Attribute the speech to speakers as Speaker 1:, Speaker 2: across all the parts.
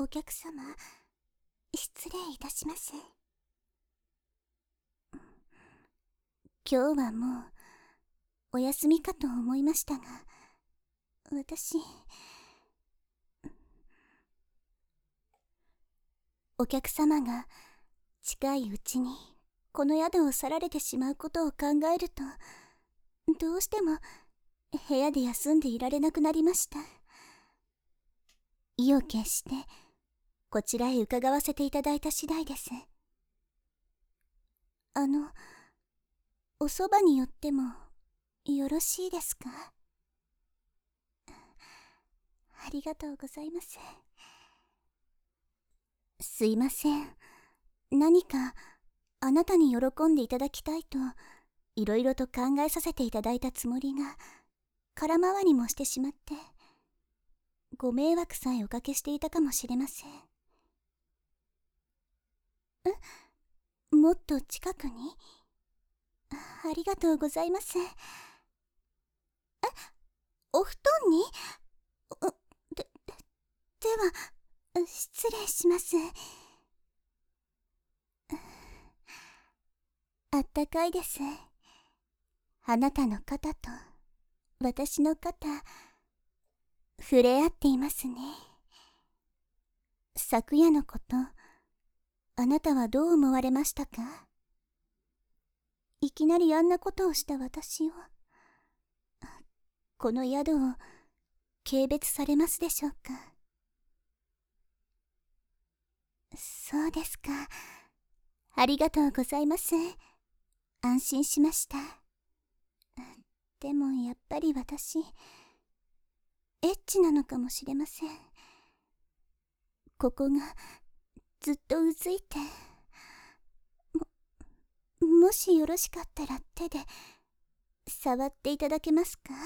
Speaker 1: お客様、失礼いたします。今日はもうお休みかと思いましたが、私、お客様が近いうちにこの宿を去られてしまうことを考えると、どうしても部屋で休んでいられなくなりました。意を決してこちらへ伺わせていただいた次第です。おそばに寄ってもよろしいですか？ありがとうございます。すいません。何かあなたに喜んでいただきたいといろいろと考えさせていただいたつもりが空回りもしてしまって、ご迷惑さえおかけしていたかもしれません。もっと近くに？ありがとうございます。お布団に？では失礼します。あったかいです。あなたの肩と私の肩、触れ合っていますね。昨夜のこと、あなたはどう思われましたか？いきなりあんなことをした私を、この宿を軽蔑されますでしょうか？そうですか。ありがとうございます。安心しました。でもやっぱり私、エッチなのかもしれません。ここがずっとうずいて、もしよろしかったら手で触っていただけますか？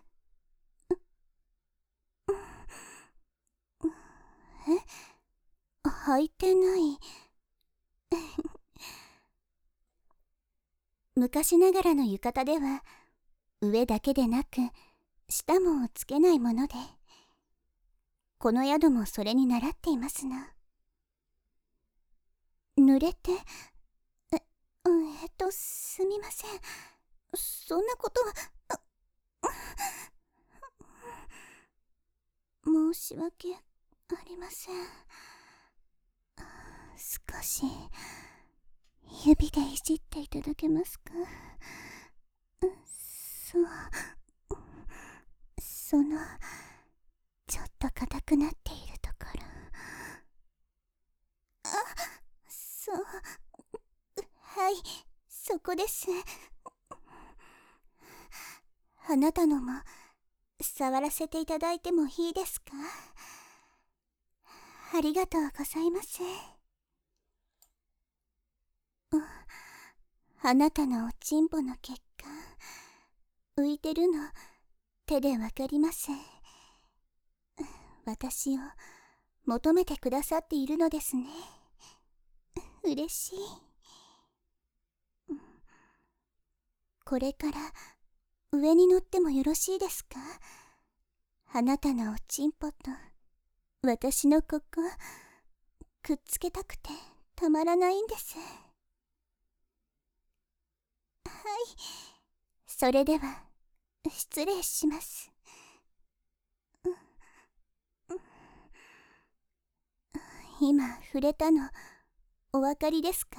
Speaker 1: 履いてない。昔ながらの浴衣では上だけでなく下もつけないもので、この宿もそれに倣っていますな。濡れて、すみません。そんなことは、申し訳ありません。少し指でいじっていただけますか？そのちょっと硬くなっているところ。はい、そこです。あなたのも触らせていただいてもいいですか？ありがとうございます。あなたのおちんぽの血管浮いてるの手でわかります。私を求めてくださっているのですね。嬉しい。これから上に乗ってもよろしいですか？あなたのおちんぽと私のここくっつけたくてたまらないんです。はい、それでは失礼します。今触れたのお分かりですか？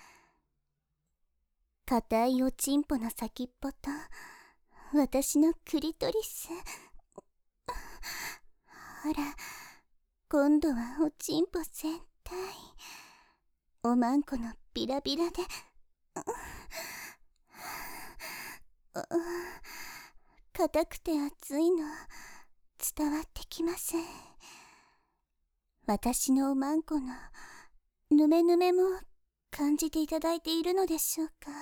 Speaker 1: 硬いおちんぽの先っぽと私のクリトリス。ほら、今度はおちんぽ全体、おまんこのビラビラで、硬くて熱いの伝わってきます。私のおまんこのぬめぬめも感じていただいているのでしょうか？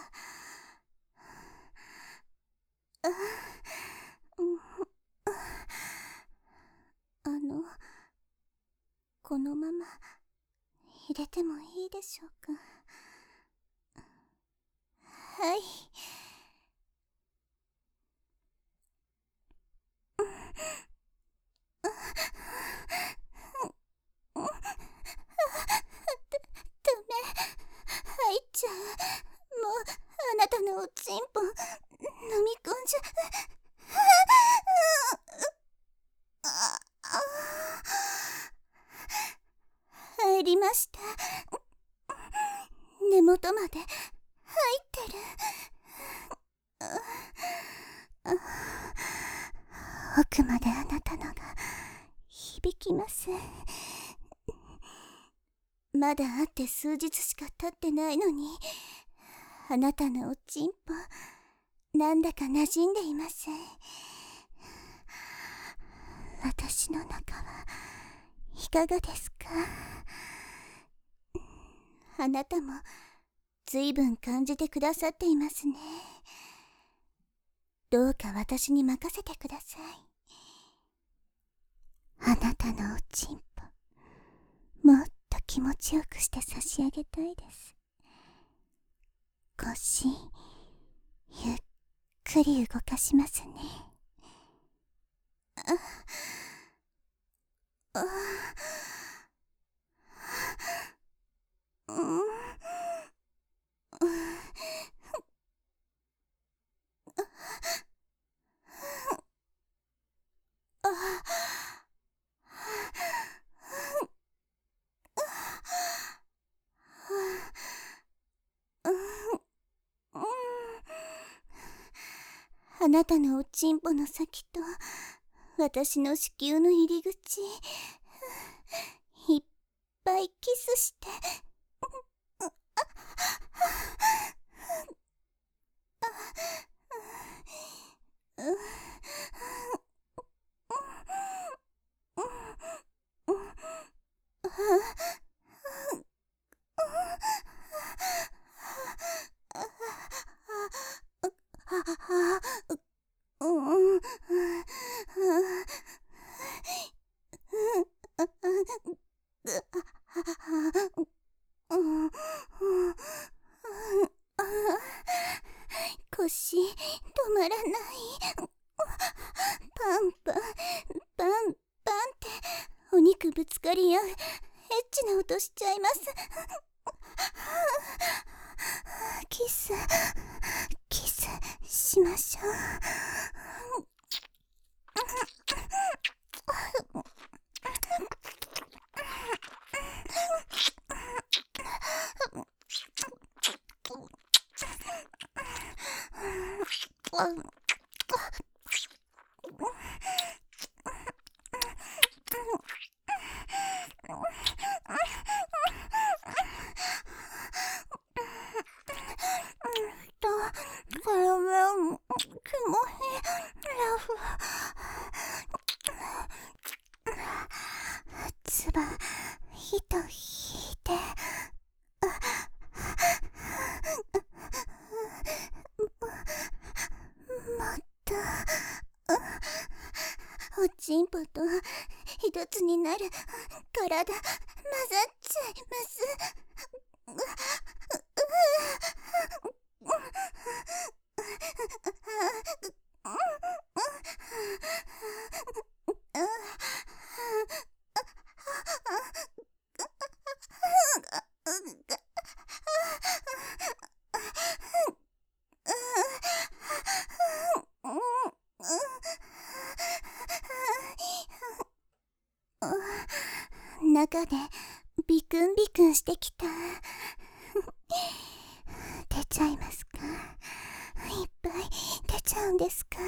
Speaker 1: このまま入れてもいいでしょうか？はい。 りました。根元まで入ってる。奥まであなたのが響きます。まだ会って数日しか経ってないのに、あなたのおちんぽなんだか馴染んでいます。私の中はいかがですか？あなたもずいぶん感じてくださっていますね。どうか私に任せてください。あなたのおちんぽもっと気持ちよくして差し上げたいです。腰ゆっくり動かしますね。あなたのおちんぽの先と私の子宮の入り口、いっぱいキスして。腰止まらない。パンパンパンパンってお肉ぶつかり合うエッチな音しちゃいます。キスキスしましょう。カラメンキモいラフ。つば糸引いて。もっとおちんぽと一つになる体混ざっちゃいます。中でビクンビクンしてきた。出ちゃいますか？いっぱい出ちゃうんですか？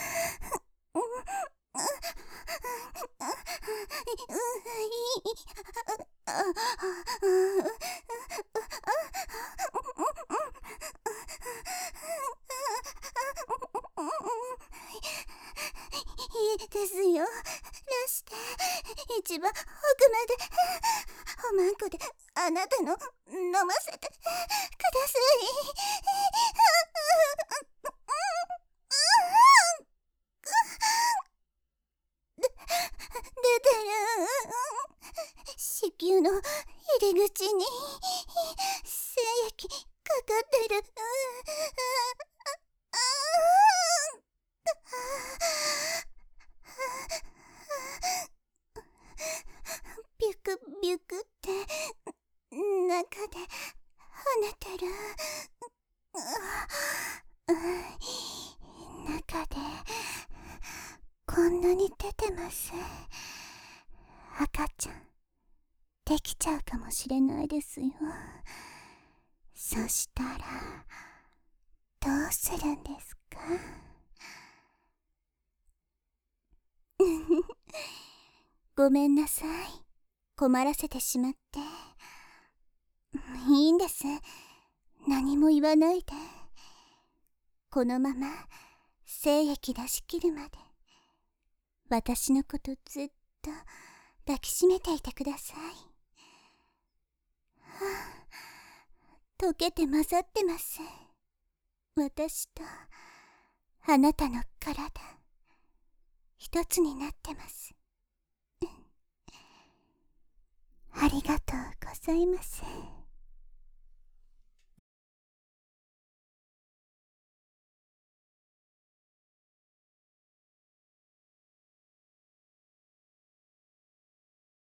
Speaker 1: いいですよ。出して一番奥までおまんこであなたの飲ませてください。出てる。子宮の入り口に精液かかってる。ビュクビュクって中で跳ねてる。中でこんなに出てます。赤ちゃんできちゃうかもしれないですよ。そしたらどうするんですか？ごめんなさい、困らせてしまって。いいんです、何も言わないで。このまま精液出し切るまで私のことずっと抱きしめていてください。溶けて混ざってます、私とあなたの体一つになってます。ありがとうございます。